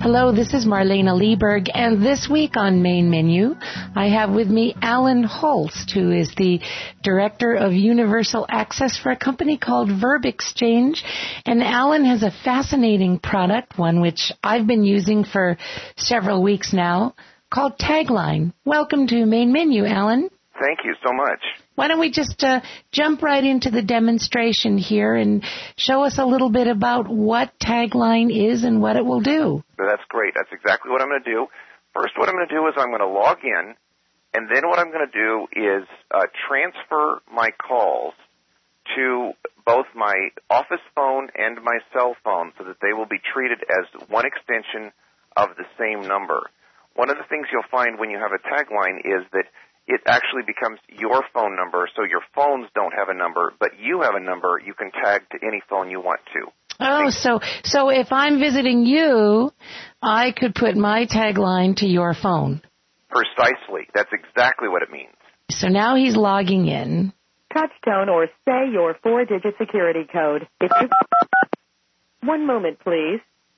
Hello, this is Marlena Lieberg, and this week on Main Menu, I have with me Alan Holst, who is the Director of Universal Access for a company called Verb Exchange. And Alan has a fascinating product, one which I've been using for several weeks now, called Tagline. Welcome to Main Menu, Alan. Thank you so much. Why don't we just jump right into the demonstration here and show us a little bit about what Tagline is and what it will do. That's great. That's exactly what I'm going to do. First, what I'm going to do is I'm going to log in, and then what I'm going to do is transfer my calls to both my office phone and my cell phone so that they will be treated as one extension of the same number. One of the things you'll find when you have a Tagline is that it actually becomes your phone number, so your phones don't have a number, but you have a number you can tag to any phone you want to. Oh, so if I'm visiting you, I could put my Tagline to your phone. Precisely. That's exactly what it means. So now he's logging in. Touchtone or say your 4-digit security code. One moment, please.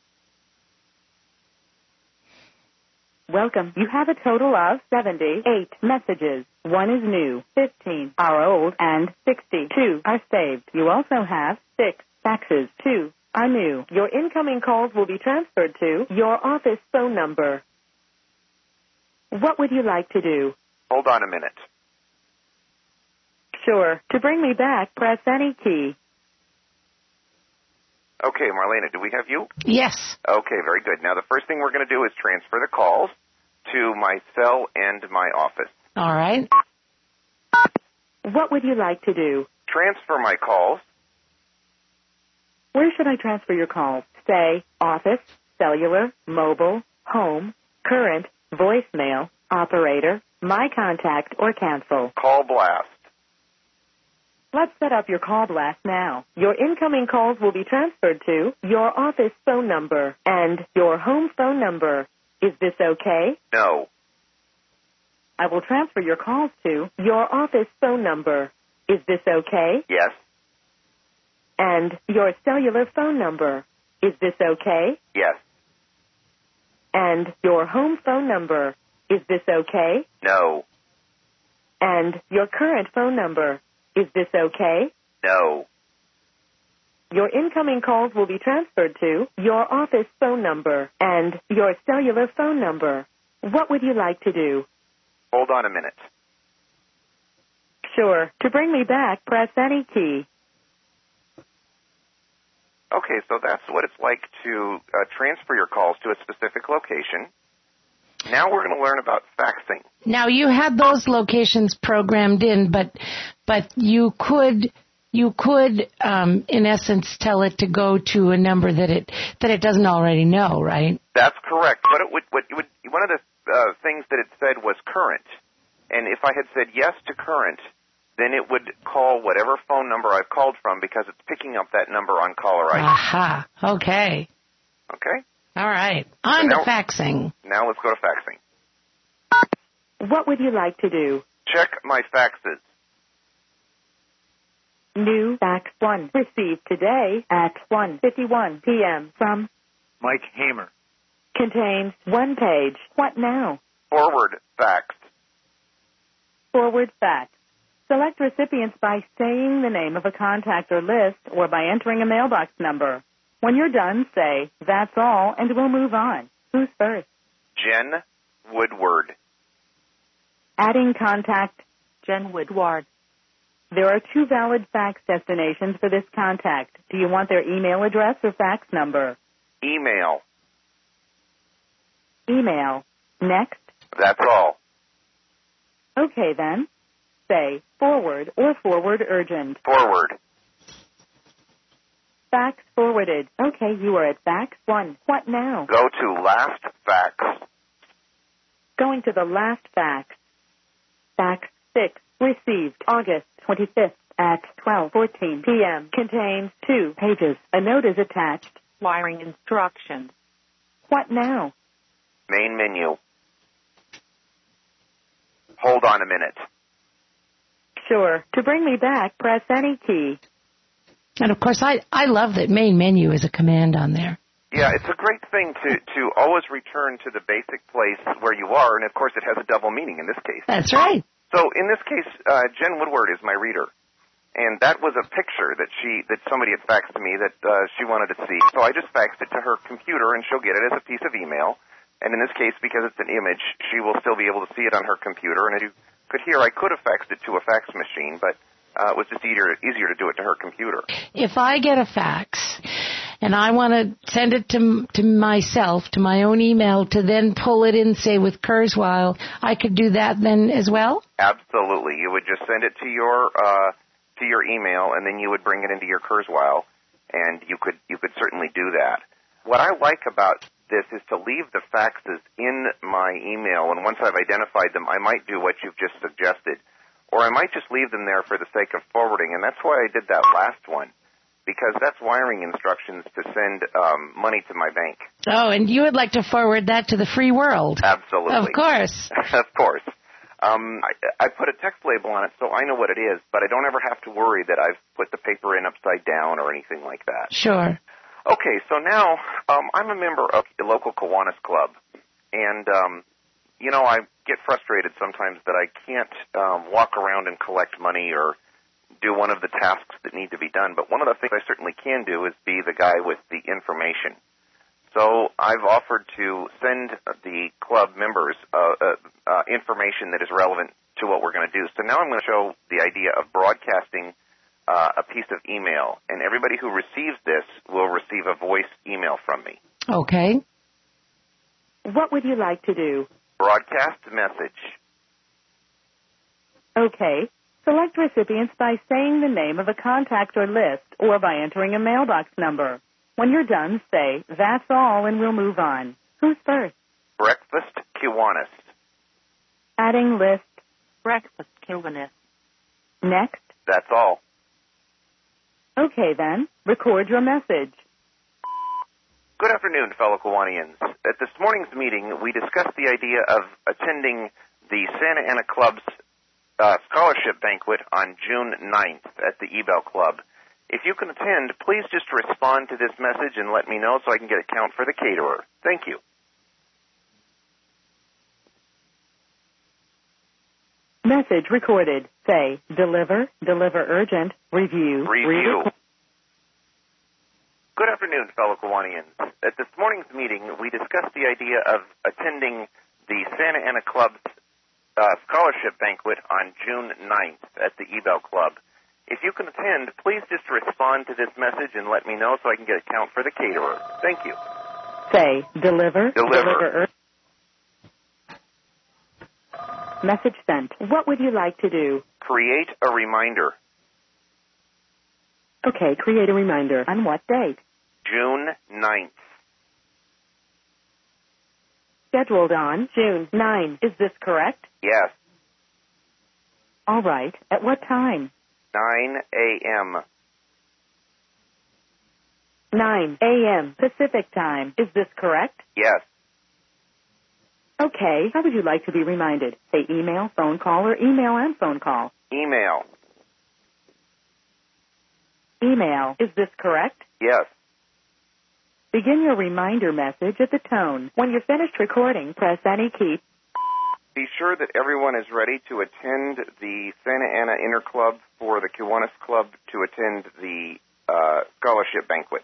Welcome. You have a total of 78 messages. 1 is new, 15 are old, and 62 are saved. You also have 6 faxes. 2 are new. Your incoming calls will be transferred to your office phone number. What would you like to do? Hold on a minute. Sure. To bring me back, press any key. Okay, Marlena, do we have you? Yes. Okay, very good. Now, the first thing we're going to do is transfer the calls to my cell and my office. All right. What would you like to do? Transfer my calls. Where should I transfer your calls? Say, office, cellular, mobile, home, current, voicemail, operator, my contact, or cancel. Call blast. Let's set up your call blast now. Your incoming calls will be transferred to your office phone number and your home phone number. Is this okay? No. I will transfer your calls to your office phone number. Is this okay? Yes. And your cellular phone number. Is this okay? Yes. And your home phone number. Is this okay? No. And your current phone number. Is this okay? No. Your incoming calls will be transferred to your office phone number and your cellular phone number. What would you like to do? Hold on a minute. Sure. To bring me back, press any key. Okay, so that's what it's like to transfer your calls to a specific location. Now we're going to learn about faxing. Now you had those locations programmed in, but you could in essence tell it to go to a number that it doesn't already know, right? That's correct. One of the things that it said was current, and if I had said yes to current, then it would call whatever phone number I've called from because it's picking up that number on caller ID. Aha. Okay. Okay. All right. On to faxing. Now let's go to faxing. What would you like to do? Check my faxes. New fax 1 received today at 1:51 p.m. from Mike Hamer. Contains 1 page. What now? Forward fax. Forward fax. Select recipients by saying the name of a contact or list or by entering a mailbox number. When you're done, say, that's all, and we'll move on. Who's first? Jen Woodward. Adding contact, Jen Woodward. There are 2 valid fax destinations for this contact. Do you want their email address or fax number? Email. Email. Next. That's all. Okay, then. Say, forward or forward urgent. Forward. Fax forwarded. Okay, you are at fax 1. What now? Go to last fax. Going to the last fax. Fax 6. Received August 25th at 12:14 p.m. Contains 2 pages. A note is attached. Wiring instructions. What now? Main menu. Hold on a minute. Sure. To bring me back, press any key. And, of course, I love that main menu is a command on there. Yeah, it's a great thing to always return to the basic place where you are, and of course it has a double meaning in this case. That's right. So in this case, Jen Woodward is my reader, and that was a picture that somebody had faxed to me that she wanted to see. So I just faxed it to her computer, and she'll get it as a piece of email. And in this case, because it's an image, she will still be able to see it on her computer. And as you could hear, I could have faxed it to a fax machine, but it was just easier to do it to her computer. If I get a fax and I want to send it to myself, to my own email, to then pull it in, say, with Kurzweil, I could do that then as well? Absolutely. You would just send it to your email, and then you would bring it into your Kurzweil, and you could certainly do that. What I like about this is to leave the faxes in my email, and once I've identified them, I might do what you've just suggested, or I might just leave them there for the sake of forwarding, and that's why I did that last one, because that's wiring instructions to send money to my bank. Oh, and you would like to forward that to the free world? Absolutely. Of course. Of course. I put a text label on it so I know what it is, but I don't ever have to worry that I've put the paper in upside down or anything like that. Sure. Okay, so now I'm a member of the local Kiwanis Club, and, I get frustrated sometimes that I can't walk around and collect money or do one of the tasks that need to be done, but one of the things I certainly can do is be the guy with the information. So I've offered to send the club members information that is relevant to what we're going to do. So now I'm going to show the idea of broadcasting a piece of email, and everybody who receives this will receive a voice email from me. Okay. What would you like to do? Broadcast message. Okay. Select recipients by saying the name of a contact or list or by entering a mailbox number. When you're done, say, "That's all," and we'll move on. Who's first? Breakfast Kiwanis. Adding list. Breakfast Kiwanis. Next. That's all. Okay, then. Record your message. Good afternoon, fellow Kiwanians. At this morning's meeting, we discussed the idea of attending the Santa Ana Club's scholarship banquet on June 9th at the Ebell Club. If you can attend, please just respond to this message and let me know so I can get a count for the caterer. Thank you. Message recorded. Say, deliver urgent, review. Good afternoon, fellow Kiwanians. At this morning's meeting, we discussed the idea of attending the Santa Ana Club's scholarship banquet on June 9th at the Ebell Club. If you can attend, please just respond to this message and let me know so I can get a count for the caterer. Thank you. Say, deliver urgent. Message sent. What would you like to do? Create a reminder. Okay, create a reminder. On what date? June 9th. Scheduled on June 9. Is this correct? Yes. All right. At what time? 9 a.m. 9 a.m. Pacific time. Is this correct? Yes. Okay. How would you like to be reminded? Say email, phone call, or email and phone call? Email. Email. Is this correct? Yes. Begin your reminder message at the tone. When you're finished recording, press any key. Be sure that everyone is ready to attend the Santa Ana Inner Club for the Kiwanis Club to attend the scholarship banquet.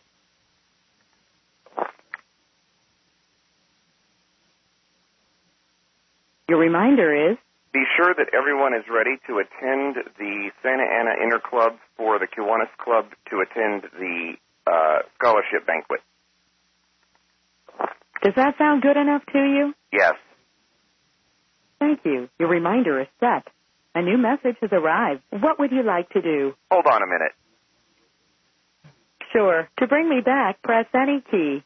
Your reminder is, be sure that everyone is ready to attend the Santa Ana Inner Club for the Kiwanis Club to attend the scholarship banquet. Does that sound good enough to you? Yes. Thank you. Your reminder is set. A new message has arrived. What would you like to do? Hold on a minute. Sure. To bring me back, press any key.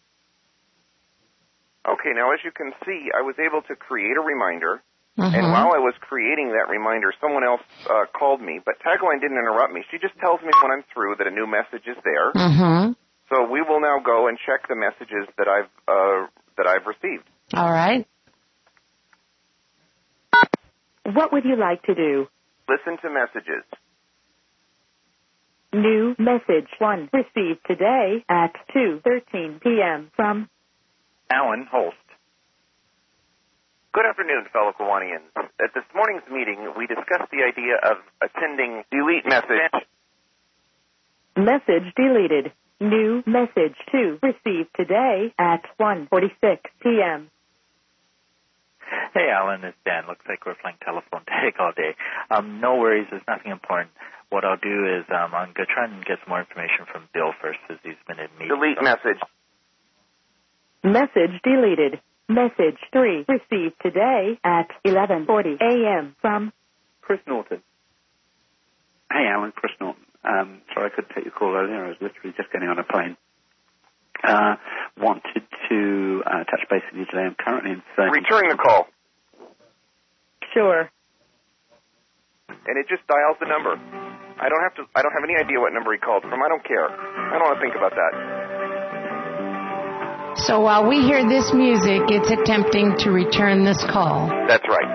Okay, now as you can see, I was able to create a reminder, and while I was creating that reminder, someone else called me, but Tagline didn't interrupt me. She just tells me when I'm through that a new message is there. So we will now go and check the messages that I've received. All right. What would you like to do? Listen to messages. New message 1 received today at 2:13 p.m. from Alan Holst. Good afternoon, fellow Kiwanians. At this morning's meeting, we discussed the idea of attending delete message. Message deleted. New message 2 received today at 1:46 p.m. Hey, Alan, it's Dan. Looks like we're playing telephone tag all day. No worries. There's nothing important. What I'll do is I'm going to try and get some more information from Bill first, as he's been in meetings. Delete message. Message deleted. Message 3 received today at 11:40 a.m. from Chris Norton. Hey, Alan, Chris Norton. Sorry I couldn't take your call earlier. I was literally just getting on a plane. Wanted to touch base with you today. I'm currently in Ferguson. Returning the call. Sure. And it just dials the number. I don't have any idea what number he called from. I don't care. I don't want to think about that. So while we hear this music, it's attempting to return this call. That's right.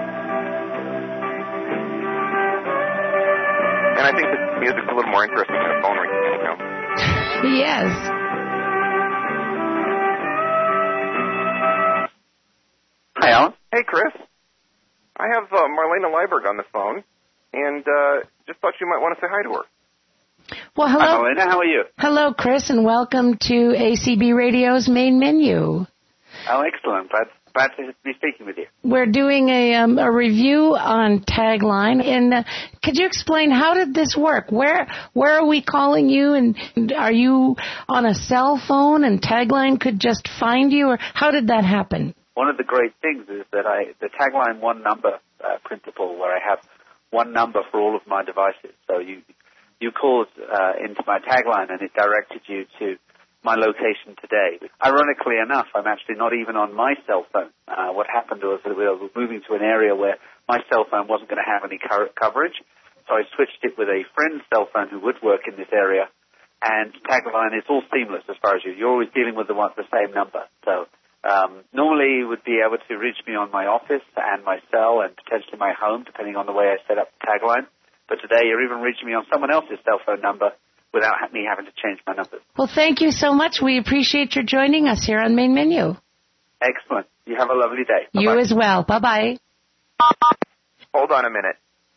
And I think the music's a little more interesting than a phone ring, you know. Yes. Hi, Alan. Hey, Chris. I have Marlena Leiberg on the phone, and just thought you might want to say hi to her. Well, Hi, hello. Marlena. How are you? Hello, Chris, and welcome to ACB Radio's main menu. Oh, excellent. Glad to be speaking with you. We're doing a review on Tagline, and could you explain how did this work? Where are we calling you, and are you on a cell phone and Tagline could just find you, or how did that happen? One of the great things is that the Tagline one number principle, where I have one number for all of my devices. So you called into my Tagline, and it directed you to my location today. Ironically enough, I'm actually not even on my cell phone. What happened was that we were moving to an area where my cell phone wasn't going to have any coverage, so I switched it with a friend's cell phone who would work in this area, and Tagline is all seamless as far as you're always dealing with the same number. So normally you would be able to reach me on my office and my cell and potentially my home, depending on the way I set up the Tagline. But today you're even reaching me on someone else's cell phone number without me having to change my numbers. Well, thank you so much. We appreciate your joining us here on Main Menu. Excellent. You have a lovely day. Bye-bye. You as well. Bye-bye. Hold on a minute.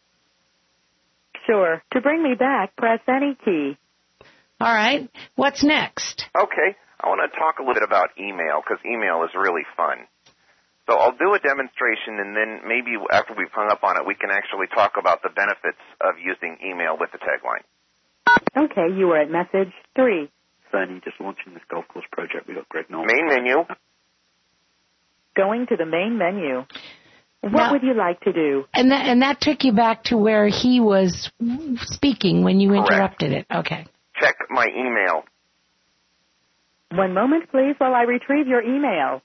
Sure. To bring me back, press any key. All right. What's next? Okay. I want to talk a little bit about email, because email is really fun. So I'll do a demonstration, and then maybe after we've hung up on it, we can actually talk about the benefits of using email with the Tagline. Okay, you are at message 3. Fernie, just launching this golf course project. We got Greg Norman. Main menu. Going to the main menu. What Now, would you like to do? And that took you back to where he was speaking when you Correct. interrupted it. Okay. Check my email. One moment, please, while I retrieve your email.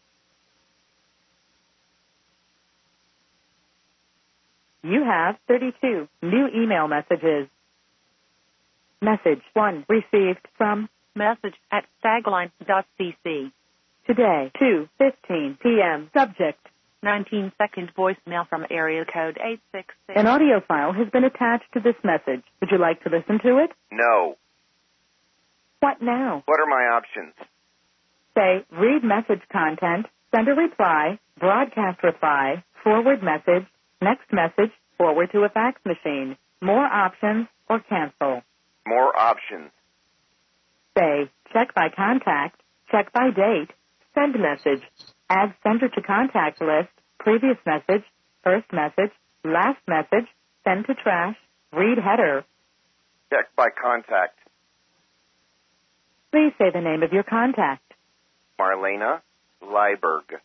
You have 32 new email messages. Message 1 received from Message at tagline.cc. today, 2:15 p.m. Subject. 19-second voicemail from area code 866. An audio file has been attached to this message. Would you like to listen to it? No. What now? What are my options? Say, read message content, send a reply, broadcast reply, forward message, next message, forward to a fax machine, more options, or cancel. More options. Say, check by contact, check by date, send message, add sender to contact list, previous message, first message, last message, send to trash, read header. Check by contact. Please say the name of your contact. Marlena Leiberg.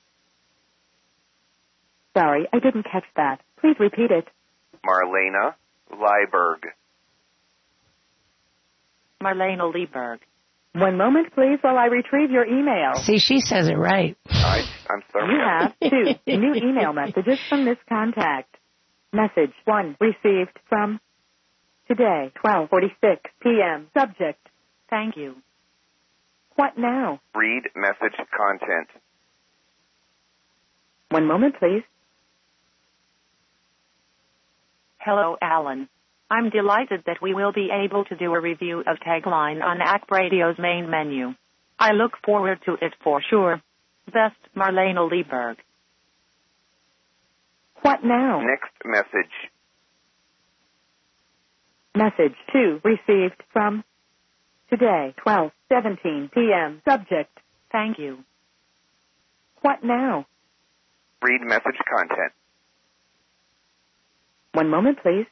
Sorry, I didn't catch that. Please repeat it. Marlena Leiberg. Marlena Leiberg. One moment, please, while I retrieve your email. See, she says it right. I'm sorry. You have 2 new email messages from this contact. Message 1 received from today, 12:46 p.m. Subject. Thank you. What now? Read message content. One moment, please. Hello, Alan. I'm delighted that we will be able to do a review of Tagline on ACK Radio's main menu. I look forward to it for sure. Best, Marlena Lieberg. What now? Next message. Message 2 received from today, 12:17 p.m. Subject. Thank you. What now? Read message content. One moment, please.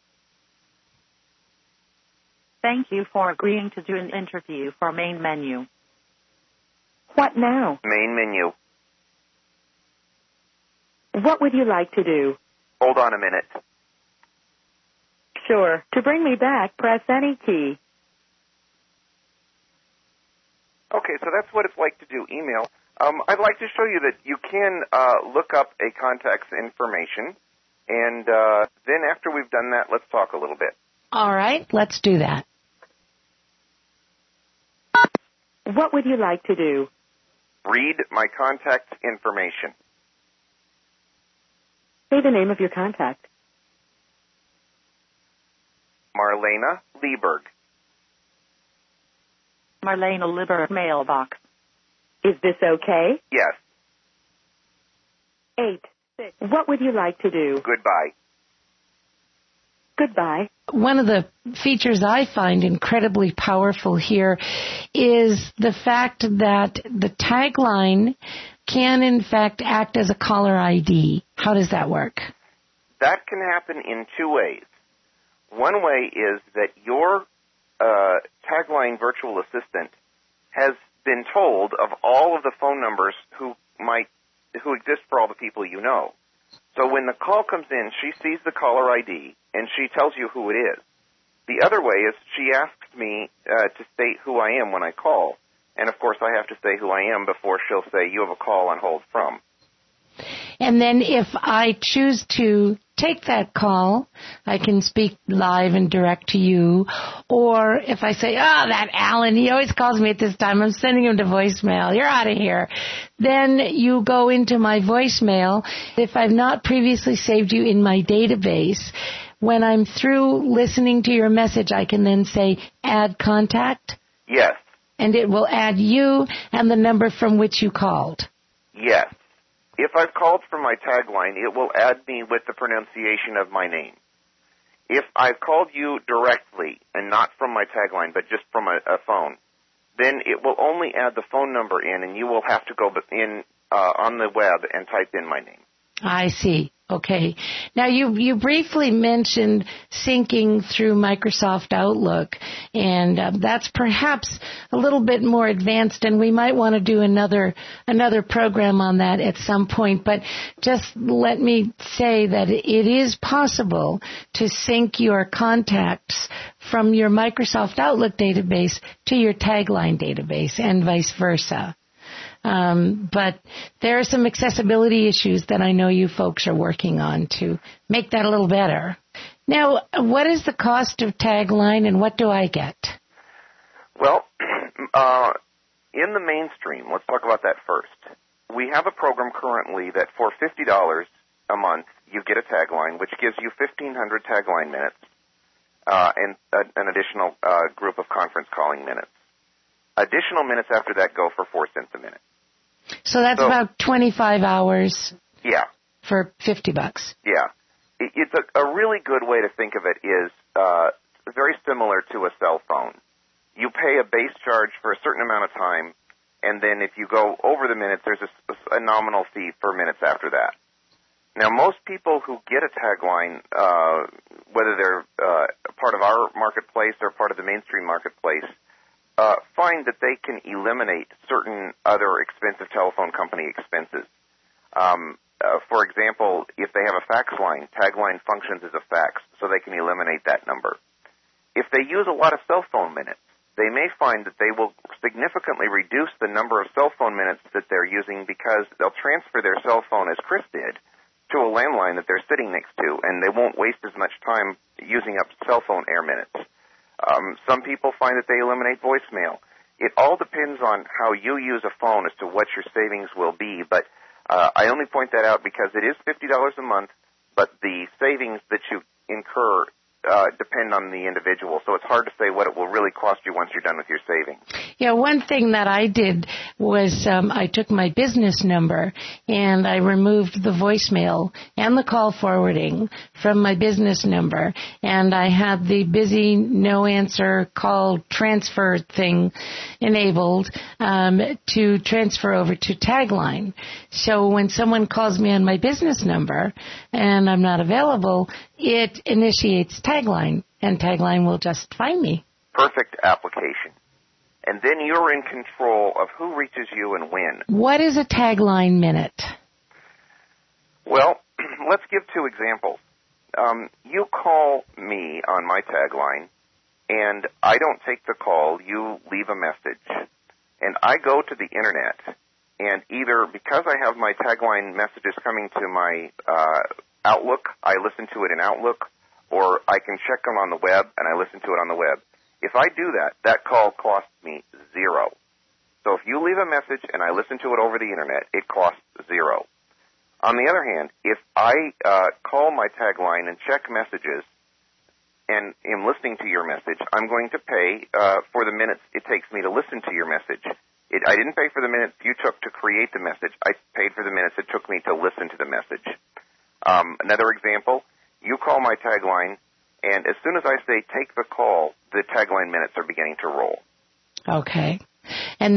Thank you for agreeing to do an interview for main menu. What now? Main menu. What would you like to do? Hold on a minute. Sure. To bring me back, press any key. Okay, so that's what it's like to do email. I'd like to show you that you can look up a contact's information, and then after we've done that, let's talk a little bit. All right, let's do that. What would you like to do? Read my contact's information. Say the name of your contact. Marlena Lieberg. Marlena Lieberg mailbox. Is this okay? Yes. 8-6. What would you like to do? Goodbye. Goodbye. One of the features I find incredibly powerful here is the fact that the tagline can, in fact, act as a caller ID. How does that work? That can happen in two ways. One way is that your tagline virtual assistant has been told of all of the phone numbers who exist for all the people you know. So when the call comes in, she sees the caller ID, and she tells you who it is. The other way is she asks me to state who I am when I call. And, of course, I have to say who I am before she'll say, you have a call on hold from. And then if I choose to take that call, I can speak live and direct to you. Or if I say, that Alan, he always calls me at this time, I'm sending him to voicemail, you're out of here. Then you go into my voicemail. If I've not previously saved you in my database, when I'm through listening to your message, I can then say, add contact. Yes. And it will add you and the number from which you called. Yes. If I've called from my tagline, it will add me with the pronunciation of my name. If I've called you directly, and not from my tagline, but just from a phone, then it will only add the phone number in, and you will have to go in on the web and type in my name. I see. Okay. Now, you briefly mentioned syncing through Microsoft Outlook, and that's perhaps a little bit more advanced, and we might want to do another program on that at some point. But just let me say that it is possible to sync your contacts from your Microsoft Outlook database to your Tagline database, and vice versa. But there are some accessibility issues that I know you folks are working on to make that a little better. Now, what is the cost of Tagline, and what do I get? Well, in the mainstream, let's talk about that first. We have a program currently that for $50 a month, you get a Tagline, which gives you 1,500 Tagline minutes and an additional group of conference calling minutes. Additional minutes after that go for 4 cents a minute. So that's about 25 hours. Yeah. For $50. Yeah. It's a really good way to think of it is very similar to a cell phone. You pay a base charge for a certain amount of time, and then if you go over the minutes, there's a nominal fee for minutes after that. Now, most people who get a Tagline, whether they're part of our marketplace or part of the mainstream marketplace, find that they can eliminate certain other expensive telephone company expenses. For example, if they have a fax line, Tagline functions as a fax, so they can eliminate that number. If they use a lot of cell phone minutes, they may find that they will significantly reduce the number of cell phone minutes that they're using because they'll transfer their cell phone, as Chris did, to a landline that they're sitting next to, and they won't waste as much time using up cell phone air minutes. Some people find that they eliminate voicemail. It all depends on how you use a phone as to what your savings will be, but I only point that out because it is $50 a month, but the savings that you incur depend on the individual, so it's hard to say what it will really cost you once you're done with your savings. Yeah, one thing that I did was I took my business number and I removed the voicemail and the call forwarding from my business number, and I had the busy no answer call transfer thing enabled to transfer over to Tagline. So when someone calls me on my business number and I'm not available, it initiates Tagline, and Tagline will just find me. Perfect application. And then you're in control of who reaches you and when. What is a Tagline minute? Well, let's give two examples. You call me on my Tagline, and I don't take the call. You leave a message. And I go to the Internet, and either because I have my Tagline messages coming to my Outlook, I listen to it in Outlook, or I can check them on the web, and I listen to it on the web. If I do that, that call costs me $0. So if you leave a message and I listen to it over the Internet, it costs $0. On the other hand, if I call my Tagline and check messages and am listening to your message, I'm going to pay for the minutes it takes me to listen to your message. I didn't pay for the minutes you took to create the message. I paid for the minutes it took me to listen to the message. Another example, you call my Tagline, and as soon as I say take the call, the Tagline minutes are beginning to roll. Okay. And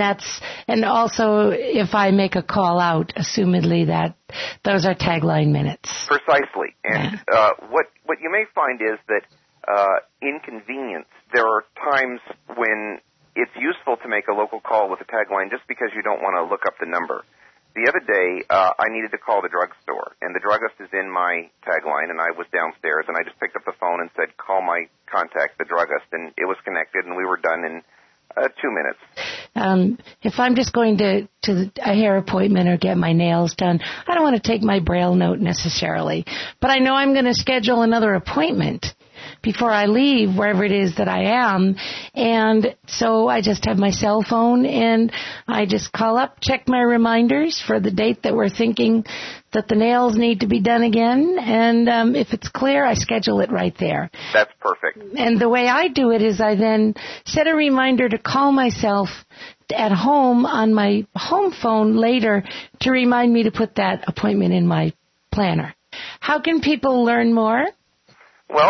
also if I make a call out, assumedly that those are Tagline minutes. Precisely. And what you may find is that inconvenience, there are times when it's useful to make a local call with a Tagline just because you don't want to look up the number. The other day, I needed to call the drugstore, and the druggist is in my Tagline, and I was downstairs, and I just picked up the phone and said, call my contact, the druggist, and it was connected, and we were done in 2 minutes. If I'm just going to a hair appointment or get my nails done, I don't want to take my Braille note necessarily, but I know I'm going to schedule another appointment before I leave wherever it is that I am, and so I just have my cell phone and I just call up, check my reminders for the date that we're thinking that the nails need to be done again, and if it's clear, I schedule it right there. That's perfect. And the way I do it is I then set a reminder to call myself at home on my home phone later to remind me to put that appointment in my planner. How can people learn more? Well,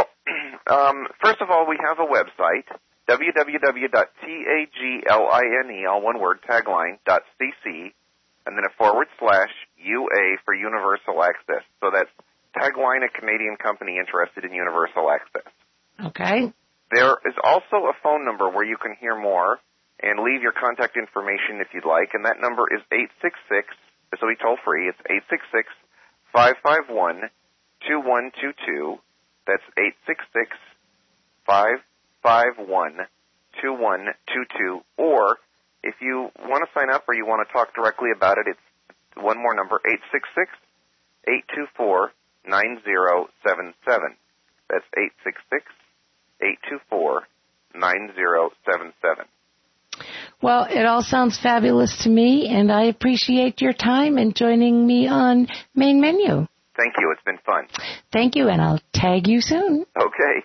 first of all, we have a website, www.tagline, all one word, tagline.cc, and then a /UA for Universal Access. So that's Tagline, a Canadian company interested in universal access. Okay. There is also a phone number where you can hear more and leave your contact information if you'd like, and that number is 866, this will be toll-free, it's 866-551-2122. That's 866-551-2122. Or if you want to sign up or you want to talk directly about it, it's one more number, 866-824-9077. That's 866-824-9077. Well, it all sounds fabulous to me, and I appreciate your time and joining me on Main Menu. Thank you. It's been fun. Thank you, and I'll tag you soon. Okay.